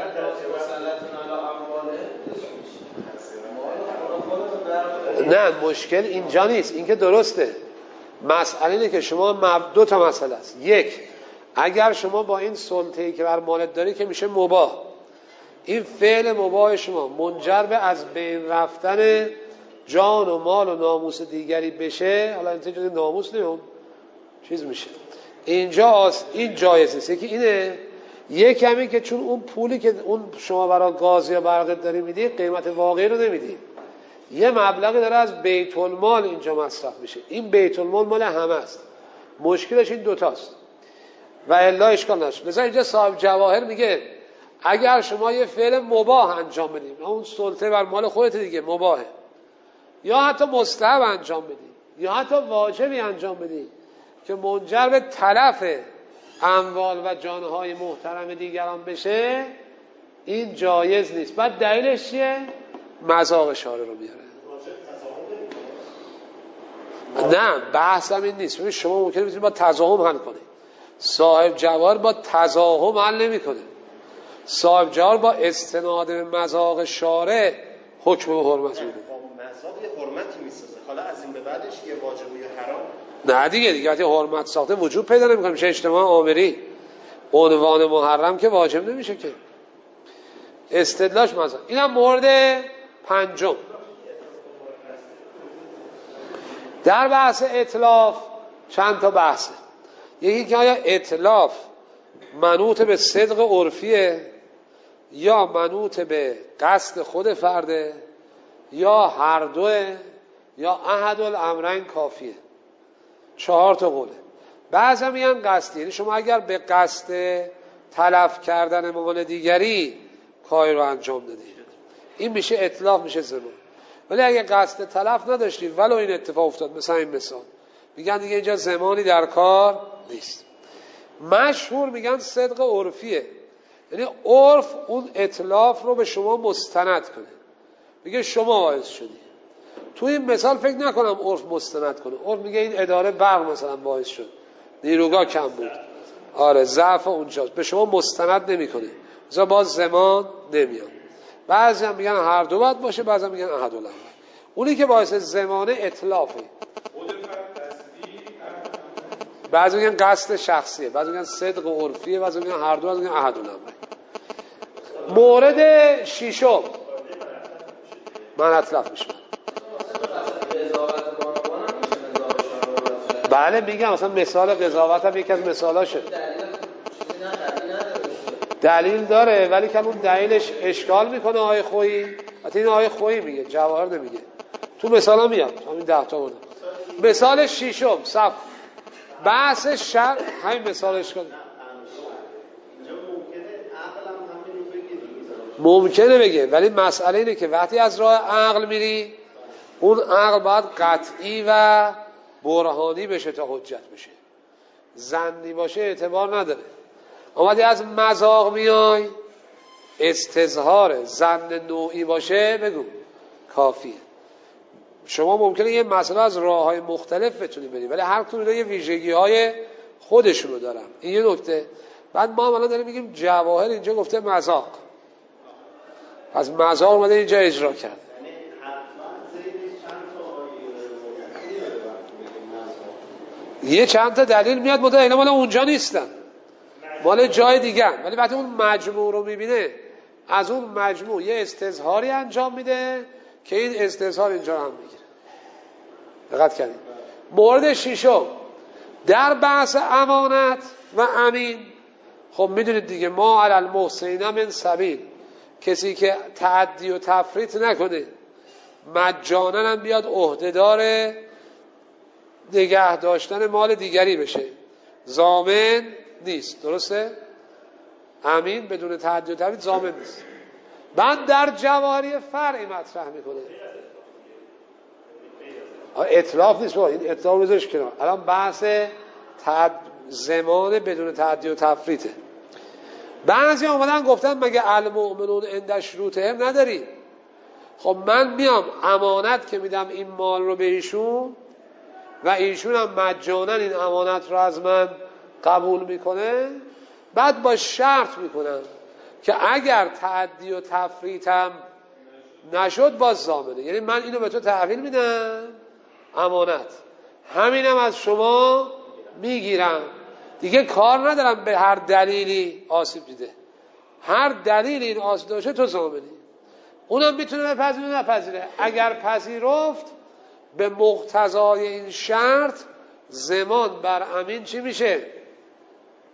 نه مشکل اینجا نیست، این که درسته. مسئله اینه که شما دو تا مسئله است. یک، اگر شما با این سلطه‌ای که بر مالت داری که میشه مباح، این فعل مباح شما منجر به از بین رفتن جان و مال و ناموس دیگری بشه، حالا اینجا ناموس نمیم چیز میشه، اینجا این جایز نیست. یکی اینه، یک کمی که چون اون پولی که اون شما برای گاز یا برقت داری میدی قیمت واقعی رو نمیدی، یه مبلغی داره از بیت المال اینجا مصرف میشه. این بیت المال مال همه است، مشکلش این دوتاست و الا اشکال نشه. مثلا اینجا صاحب جواهر میگه اگر شما یه فعل مباح انجام بدید، اون سلطه بر مال خودت دیگه مباحه، یا حتی مستحب انجام بدید یا حتی واجبی انجام بدید که منجر به تلف اموال و جانهای محترم دیگران بشه، این جایز نیست. بعد دلیلش چیه؟ مذاق شارع رو میاره. نه بحثم این نیست. ببین شما ممکنه بتونید با تضاهم حل کنید، صاحب جواهر با تضاهم حل نمیکنه. صاحب جواهر با استناد به مذاق شارع حکم به حرمت میده. مذاق یه حرمتی میسازه، حالا از این به بعدش یه واجب یا حرام؟ نه دیگه وقتی حرمت ساخته وجود پیدا نمیکنه، میشه اجتماع آمری. عنوان محرم که واجب نمیشه که. استدلاش مذاق. اینم مورد پنجم. در بحث اتلاف چند تا بحثه. یکی که آیا اتلاف منوط به صدق عرفیه یا منوط به قصد خود فرده یا هر دوه یا احد الامرین کافیه. 4 تا قوله. بعضی میگن قصدی، یعنی شما اگر به قصد تلف کردن مال دیگری کاری رو انجام دادید این میشه اتلاف، میشه زمان. ولی اگه قصد تلف نداشتی ولو این اتفاق افتاد، مثلا این مثال، میگن دیگه اینجا زمانی در کار نیست. مشهور میگن صدق عرفیه، یعنی عرف اون اتلاف رو به شما مستند کنه، میگه شما باعث شدی. تو این مثال فکر نکنم عرف مستند کنه. عرف میگه این اداره برق مثلا باعث شد، نیروگاه کم بود، آره ضعف اونجاست، به شما مستند نمیکنه، مثلا باز زمان نمیاد. بعضی هم میگن هر دو باید باشه، بعضی هم میگن احد الامرین. اونی که باعث زمانه اتلافه. بعضی میگن قصد شخصیه، بعضی میگن صدق عرفیه، بعضی میگن هر دو، بعضی میگن احد الامرین. مورد ششم من اتلاف میشه. بله میگم مثلا مثال قضاوت هم یکی از مثالاشه. دلیل داره ولی که اون دلیلش اشکال میکنه آیه خویی. حتی این آیه خویی میگه، جواهر نمیگه. تو مثال هم میاد، همین 10 تا بوده. مثال ششم صف بحث شر، همین مثال اشکال ممکنه بگه، ولی مسئله اینه که وقتی از راه عقل میری اون عقل باید قطعی و برهانی بشه تا حجت بشه. ظنی باشه اعتبار نداره. اومدی از مذاق میای، استظهار ظن نوعی باشه بگو کافیه. شما ممکنه یه مسئله از راه‌های مختلف بتونی بری، ولی هر کدوم اینا یه ویژگی‌های خودشونو دارن. این یه نکته. بعد ما هم الان داریم میگیم جواهر اینجا گفته مذاق، از مذاق اومده اینجا اجرا کرد. یه چند تا دلیل میاد مدت اینا مال اونجا نیستن، مال جای دیگه، ولی وقتی اون مجموع رو میبینه از اون مجموع یه استظهاری انجام میده که این استظهار اینجا هم میگیره. دقت کنید. مورد ششم در بحث امانت و امین. خب میدونید دیگه ما علی المحسنین من سبیل، کسی که تعدی و تفریط نکنه مجانا هم بیاد عهدهدار نگه داشتن مال دیگری بشه ضامن نیست. درسته؟ امین بدون تعدی و تفریط ضامن نیست. بعد در جواری فرعی مطرح میکنه. اطلاف نیست، این اطلاف رو بذارش کنار. الان بحث زمان بدون تعدی و تفریطه. بعضی اومدن گفتن مگه المؤمنون عند شروطهم نداری؟ خب من میام امانت که میدم این مال رو به ایشون و ایشون هم مجانا این امانت رو از من قبول میکنه، بعد با شرط میکنم که اگر تعدی و تفریطم نشد باز ضامنه. یعنی من اینو به تو تحویل میدم امانت، همینم از شما میگیرم دیگه، کار ندارم به هر دلیلی آسیب دیده، هر دلیلی این آسیب داشته تو ضامنی. اونم میتونه بپذیره نپذیره. اگر پذیرفت به مقتضای این شرط زمان بر امین چی میشه؟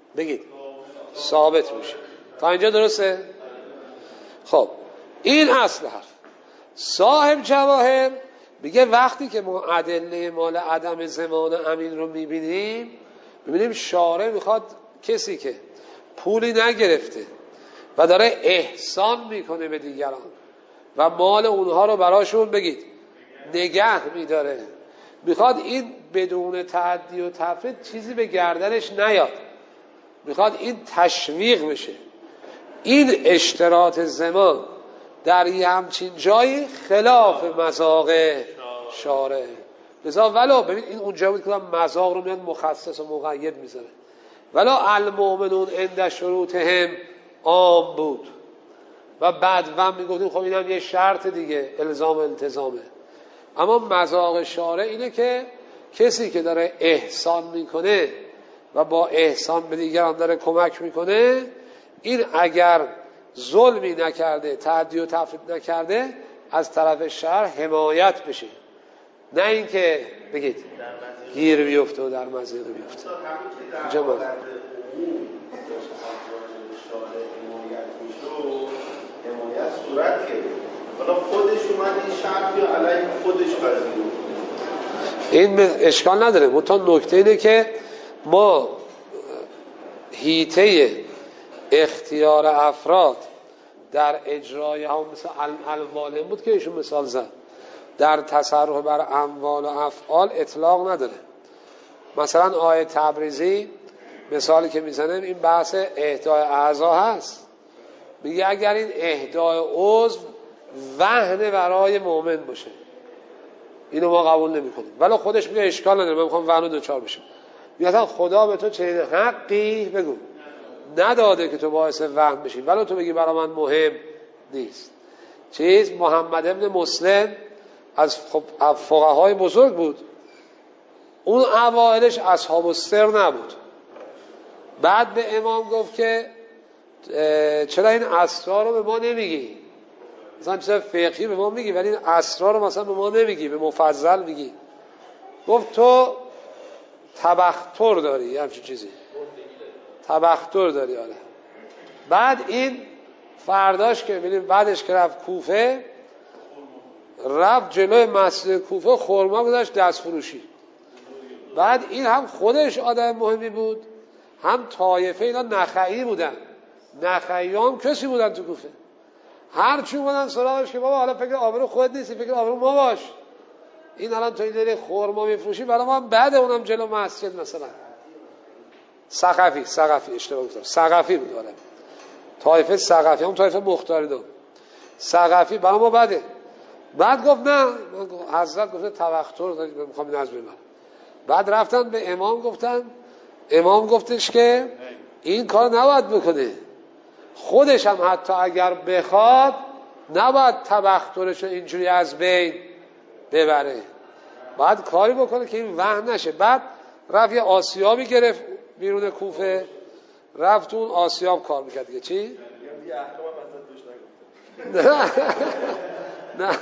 بگید ثابت میشه. تا اینجا درسته؟ خب این اصل حرف. صاحب جواهر میگه وقتی که ما ادله مال عدم زمان امین رو میبینیم شارع میخواد کسی که پولی نگرفته و داره احسان میکنه به دیگران و مال اونها رو براشون بگید نگه میداره، میخواد این بدون تعدی و تفرید چیزی به گردنش نیاد، میخواد این تشویق بشه. این اشتراط زمان در یه همچین جایی خلاف مذاق شارع. لذا ولو ببین این اونجا بود که مذاق رو میاد مخصص و مقید میذاره، ولو المؤمنون عند شروطهم عام بود و بعد و میگفتیم خب اینم یه شرط دیگه الزام التزامه. اما مذاق شارع اینه که کسی که داره احسان میکنه و با احسان به دیگران داره کمک میکنه، این اگر ظلمی نکرده تعدی و تفرید نکرده از طرف شرع حمایت بشه، نه اینکه بگید گیر بیفته و در مزیق بیفته. اینجا ما حمایت صورت که حالا خودش اومد این شرط یا علیه خودش پذیرفت، این اشکال نداره. منتها نکته اینه که ما حیطه اختیار افراد در اجرای هم مثل الوالم بود که ایشون مثال زد، در تصرف بر اموال و افعال اطلاق نداره. مثلا آیه تبریزی مثالی که میزنیم این بحث اهدای اعضا هست، میگه اگر این اهدای عضو وهن برای مؤمن باشه اینو ما قبول نمی کنیم، ولی خودش میگه اشکال نداره من میخوام وهن دوچار بشم. میگه خدا به تو چنین حقی بگو نداده که تو باعث وهم بشی، ولی تو بگی برای من مهم نیست. محمد ابن مسلم از فقهای بزرگ بود، اون اوائلش اصحاب السر نبود. بعد به امام گفت که چرا این اسرار رو به ما نمیگی؟ مثلا چیز فقهی به ما میگی ولی این اسرار رو مثلا به ما نمیگی، به مفضل میگی. گفت تو تبختر داری، همچین چیزی تبختر داری. آره. بعد این فرداش که ببینیم بعدش که رفت کوفه، رفت جلوی مسجد کوفه خرما گذاشت دست فروشی. بعد این هم خودش آدم مهمی بود، هم طایفه اینا نخعی بودن. نخعی هم کسی بودن تو کوفه، هر چی بودن سراغش که بابا حالا فکر آبرو خود نیستی، فکر آبرو ما باش، این الان تو این داری خرما میفروشی برای ما بعد اونم جلو مسجد. مثلا ثقفی اشتباه گفتم، ثقفی بود. آره طایفه ثقفی هم طایفه مختاری دو ثقفی برای ما بده. بعد گفت نه، حضرت گفته توختر دارید میخوام نظر ببرم. بعد رفتن به امام گفتن، امام گفتش که این کار نباید بکنه، خودش هم حتی اگر بخواد نباید تبخترش رو اینجوری از بین ببره، باید کاری بکنه که این وهن نشه. بعد رفت یه آسیابی گرفت بیرون کوفه، رفت اون آسیاب کار میکرد دیگه. چی؟ نه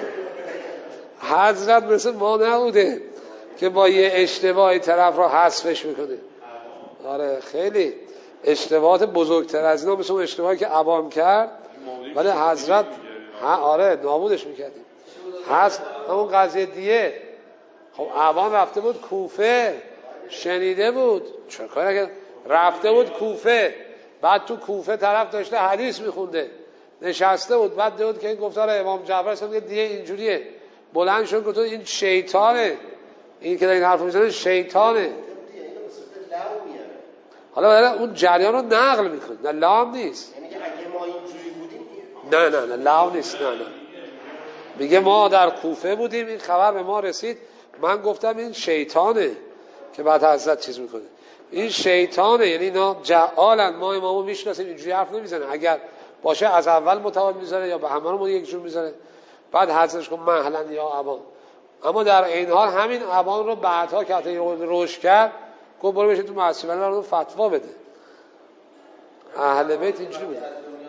حضرت مثل ما نبوده که با یه اشتباهی طرف رو حذفش میکنه. آره خیلی اشتباهات بزرگتر از اینا، مثل اون اشتباهی که عوام کرد ولی حضرت آره نابودش میکردیم. هست همون قضیه دیه. خب عوام رفته بود کوفه، شنیده بود، چه کاری کرد؟ رفته بود کوفه، بعد تو کوفه طرف داشته حدیث میخونده، نشسته بود، بعد دید که این گفتار امام جعفر اصلا میگه دیگه اینجوریه، بلند شد گفت این شیطانه، این که این حرف میزنه شیطانه. حالا برای اون جریان رو نقل میکنه، نه لام نیست. یعنی که اگه ما اینجوری بودیم نه لام نیست. نه میگه ما در کوفه بودیم، این خبر به ما رسید، من گفتم این شیطانه، که بعد حضرت چیز میکنه این شیطانه، یعنی اینا جعالن، ما امامو میشناسیم اینجوری حرف نمیزنه، اگر باشه از اول متعال میذاره یا به همه رو یک جور میذاره. بعد حضرتش گفت مهلا یا ابان. اما در این حال همین ابان رو بعدها که حتی روش کرد گفت برو بشه تو مسجد رو فتوا بده. اهل بیت اینجوری بوده.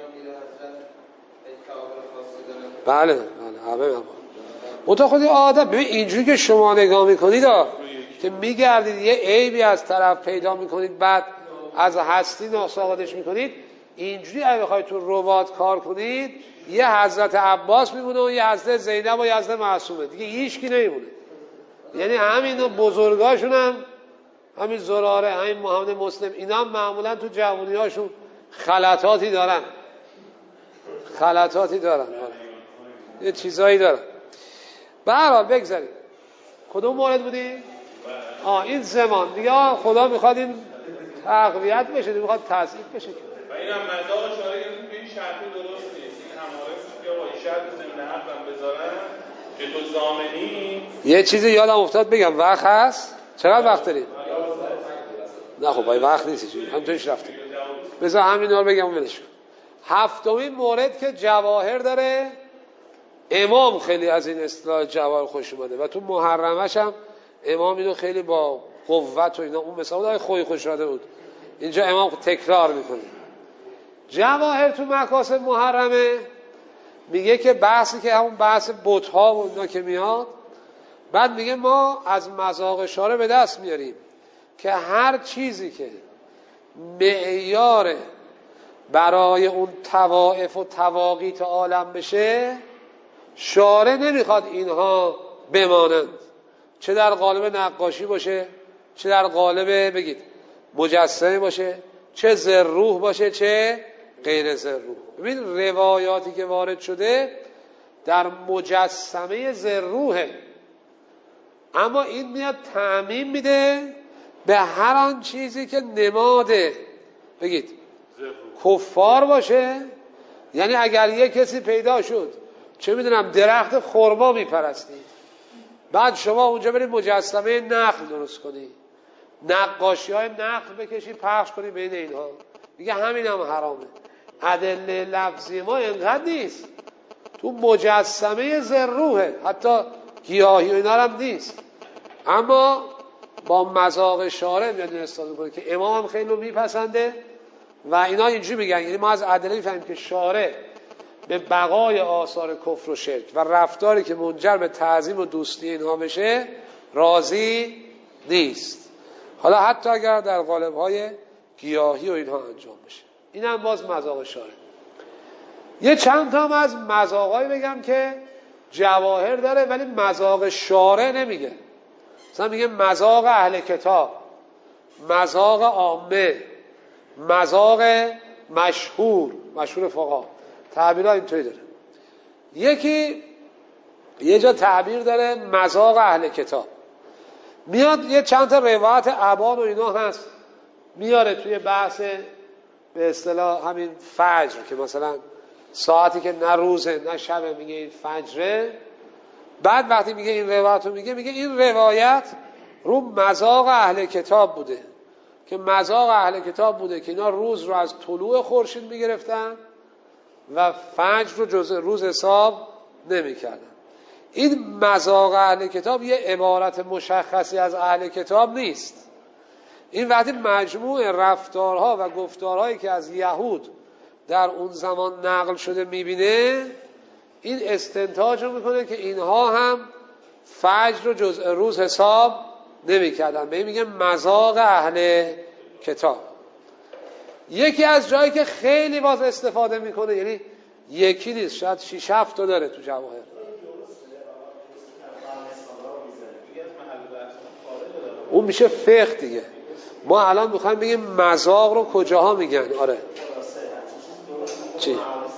بله همه منطقه خودی آدم. ببین اینجوری که شما نگاه میکنید که میگردید یه عیبی از طرف پیدا میکنید، بعد از هستی ناساقتش میکنید. اینجوری اگه بخواید تو ربات کار کنید یه حضرت عباس میمونه و یه حضرت زینب و یه حضرت معصومه، دیگه هیچکی نمیمونه. یعنی همین بزرگاشون هم همین زراره، همین محمد مسلم، اینا هم معمولا تو جوانی هاشون خلطاتی دارن، یه چیزایی دارن. به هر حال بگذاریم. کدوم مورد بودی؟ این زمان دیگه خدا میخواد این تقویت بشه، میخواد تضعیف بشه. و این هم مزاق اشاره کردیم که این شرط درست نیست. این هماره میشه که آقا این شرط ضمن حقم بذارن که تو ضامنی. یه چیزی یادم افتاد بگم، وقت هست؟ چقدر وقت داریم؟ نه خب باید وقت نیست، همونطورش رفتیم. بذار همینا رو بگم و ولش کن. هفتمین مورد که جواهر داره، امام خیلی از این اصطلاح جواهر خوش اومده و تو محرمش هم امام اینو خیلی با قوت و اینا، اون مثلا خوی خوش راده بود، اینجا امام تکرار میکنه. جواهر تو مکاسب محرمه میگه که بحثی که همون بحث بت‌ها و اینا که میاد، بعد میگه ما از مذاق شارع به دست میاریم که هر چیزی که معیار برای اون طوائف و تواقیت عالم بشه، شارع نمیخواد اینها بمانند، چه در قالب نقاشی باشه، چه در قالب بگید مجسمه باشه، چه زرروح باشه، چه غیر زرروح. ببین روایاتی که وارد شده در مجسمه زرروحه، اما این میاد تعمیم میده به هر آن چیزی که نماد بگید کفار باشه. یعنی اگر یه کسی پیدا شد چه میدونم درخت خرما میپرستید، بعد شما اونجا برید مجسمه نخل درست کنی، نقاشی های نخل بکشی پخش کنی بین اینها، میگه همین هم حرامه. ادله لفظی ما اینقدر نیست، تو مجسمه زرروحه، حتی گیاهی و اینا هم نیست، اما با مذاق شارع میاد استفاده کنه که امام هم خیلی رو میپسنده و اینا اینجوری میگن. یعنی ما از ادله میفهمیم که شارع به بقای آثار کفر و شرک و رفتاری که منجر به تعظیم و دوستی اینها بشه راضی نیست، حالا حتی اگر در قالب‌های گیاهی و اینها انجام بشه. این هم باز مذاق شارع. یه چند تا هم از مذاقایی بگم که جواهر داره ولی مذاق شارع نمیگه. مثلا میگه مذاق اهل کتاب، مذاق عامه، مذاق مشهور فقها، تعبیرها اینطوری داره. یکی یه جا تعبیر داره مذاق اهل کتاب، میاد یه چند تا روایت ابان و اینا هست میاره توی بحث به اصطلاح همین فجر، که مثلا ساعتی که نه روزه نه شبه میگه این فجره. بعد وقتی میگه این روایت رو میگه این روایت رو مذاق اهل کتاب بوده، که مذاق اهل کتاب بوده که اینا روز رو از طلوع خورشید میگرفتن و فجر رو جزء روز حساب نمیکردن. این مذاق اهل کتاب یه عبارت مشخصی از اهل کتاب نیست. این وقتی مجموع رفتارها و گفتارهایی که از یهود در اون زمان نقل شده میبینه، این استنتاج رو میکنه که اینها هم فجر رو جزء روز حساب نمیکردن. به این میگه مذاق اهل کتاب. یکی از جایی که خیلی باز استفاده میکنه، یعنی یکی نیست، شاید 6-7 تا داره تو جواهر. اون میشه فقه دیگه. ما الان میخوایم بگیم مذاق رو کجاها میگن. آره چی؟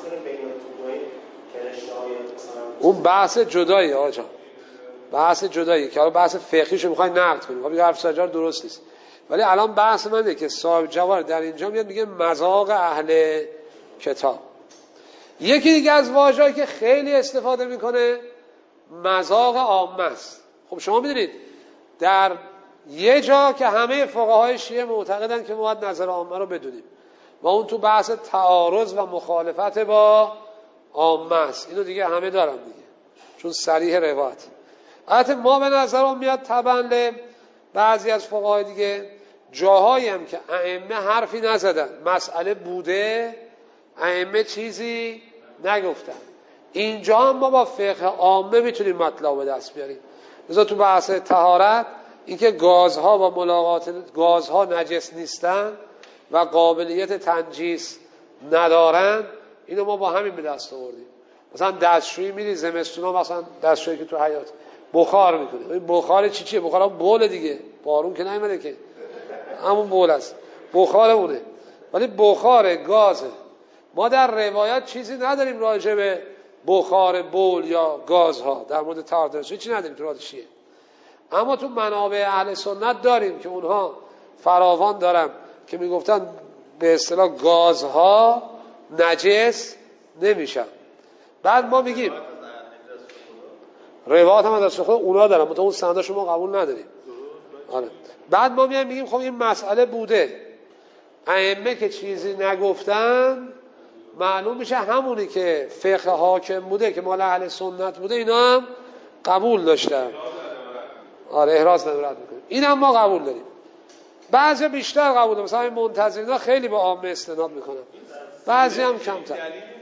اون بحث جدایی آقا، بحث جدایی که حالا بحث فقهیشو میخوایم نقد کنیم. خب حرف سجار درست نیست، ولی الان بحث منه که صاحب جواهر در اینجا میاد میگه مذاق اهل کتاب. یکی دیگه از واژه‌ای که خیلی استفاده میکنه مذاق عامه است. خب شما میدونید در یه جا که همه فقهای شیعه معتقدن که ما باید نظر عامه رو بدونیم و اون تو بحث تعارض و مخالفت با عامه است. اینو دیگه همه دارن دیگه، چون صریح روایت. البته ما به نظرم میاد طبعا بعضی از فقهای دیگه جاهایی هم که ائمه حرفی نزدن، مسئله بوده، ائمه چیزی نگفتن، اینجا هم ما با فقه عامه میتونیم مطلب به دست بیاریم. مثلا تو بحث طهارت اینکه گازها با ملاقات گازها نجس نیستن، و قابلیت تنجیس ندارن، اینو ما با همین به دست آوردیم. مثلا دستشویی میری زمستونا، مثلا دستشویی که تو حیاط بخار میکنه، بخار چیه؟ بخار بول دیگه، بارون که نیومده که، همون بول است، بخار اونه. ولی بخار گازه. ما در روایت چیزی نداریم راجع به بخار بول یا گازها، در مورد تاردرسوی چی نداریم تو شیعه. اما تو منابع اهل سنت داریم که اونها فراوان دارن که میگفتن به اصطلاح گازها نجس نمیشن. بعد ما میگیم روایت هم از خود اونا دارن، مثلا اون سنداشو ما قبول نداریم. آره. بعد ما میگیم خب این مسئله بوده، ائمه که چیزی نگفتن معلوم میشه همونی که فقه حاکم بوده که مال اهل سنت بوده اینا هم قبول داشتن. آره احراز نمیرد میکنیم، این هم ما قبول داریم. بعضی بیشتر قبول داریم، مثلا این منتظرینا خیلی به عامه استناد میکنن، بعضی هم کمتر.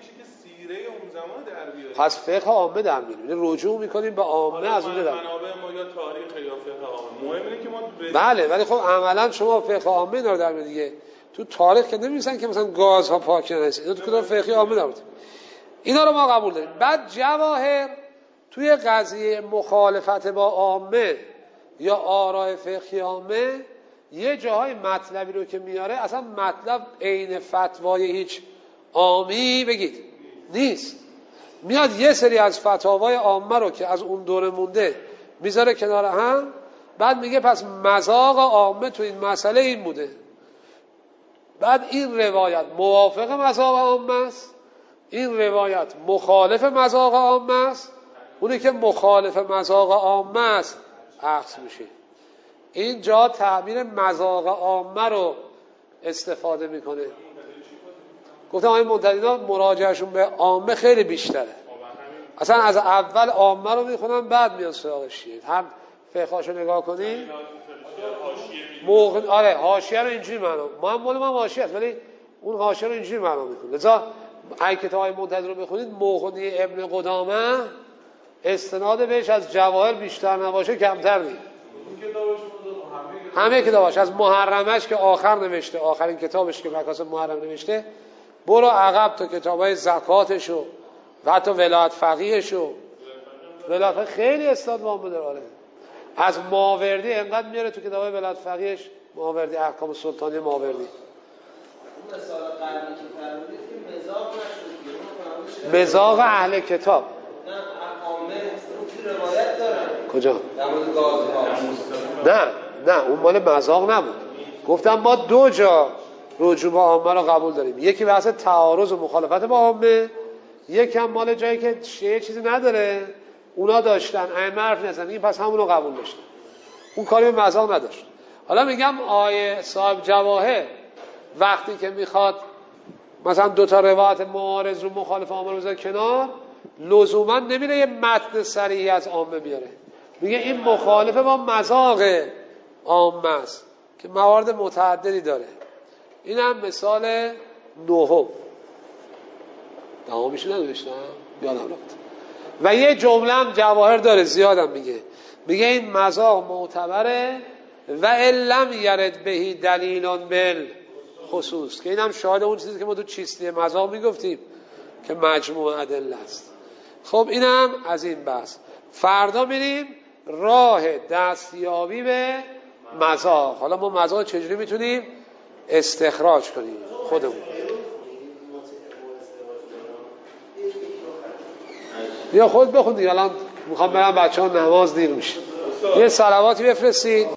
پس فقه عامه در میاریم، رجوع میکنیم به عامه از اون در منابع ما یا تاریخ یا فقه عامه. مهم اینه که ما بله، ولی خب عملا شما فقه عامه اینا رو در میارید دیگه. تو تاریخ که نمی‌نویسن که مثلا گازها پاک نیست، اینا تو کتاب فقهی عامه دارید. اینا رو ما قبول داریم. بعد جواهر توی قضیه مخالفت با عامه یا آراء فقهی عامه یه جاهای مطلبی رو که میاره اصلا مطلب عین فتوای هیچ عامی بگید نیست، میاد یه سری از فتاوای عامه رو که از اون دوره مونده میذاره کنار هم، بعد میگه پس مذاق عامه تو این مسئله این بوده. بعد این روایت موافق مذاق عامه است، این روایت مخالف مذاق عامه است، اونی که مخالف مذاق عامه است عکس میشه. اینجا تعبیر مذاق عامه رو استفاده میکنه. گفتم آقای منتدینا مراجعهشون به عامه خیلی بیشتره، اصلا از اول عامه رو میخونن بعد میان سراغ شیعه. هم فقهاشو نگاه کنید، آره حاشیه رو اینجوری معنا، ما هم مال ما حاشیه است ولی اون حاشیه رو اینجوری معنا میکنه. لذا اگه کتاب‌های منتدی رو بخونید مغنی ابن قدامه استناد بهش از جواهر بیشتر نباشه کمتر نیست. همه کتاباش از محرمش که آخر نوشته، آخرین کتابش که مکاسب محرم نوشته، برو عقب تا کتابای زکاتش و حتی ولایت فقیهش و ولایت خیلی استاد وام داره. از ماوردی انقدر میاره تو کتابای ولایت فقیهش، ماوردی احکام سلطانی ماوردی. مثال قرنی که فرمودید که مزاق نشد، مزاق اهل کتاب نه عامه اون روایت دارن کجا؟ در مورد گازها. نه اون مال مزاق نبود. گفتم ما دو جا رجوع به عامه رو قبول داریم، یکی بحث تعارض و مخالفت با عامه، یکی هم مال جایی که شیعه چیزی نداره اونا داشتن ائمه حرف نزدن، این پس همون رو قبول داشتن، اون کاری به مزاق نداشت. حالا میگم آیه صاحب جواهر وقتی که میخواد مثلا دو تا روایت معارض رو مخالف عامه رو بذاره کنار، لزوما نمیره یه متن صریحی از عامه بیاره، میگه این مخالف با مذاق عامه است که موارد متعددی داره. این هم مثال نهم. دهمیشو ننوشتم یادم رفت. و یه جمله هم جواهر داره زیادم میگه این مذاق معتبره و لم یرد بهی دلیلان بالخصوص، که این هم شاهد اون چیزی که ما تو چیستی مذاق میگفتیم که مجموع ادله است. خب اینم از این بحث. فردا میریم راه دستیابی به مذاق. حالا ما مذاق چجوری میتونیم استخراج کنیم خودمون. یا خود بخون دیگه، الان میخوام برم بچه‌ها نماز دیر میشه. یه صلواتی بفرستید.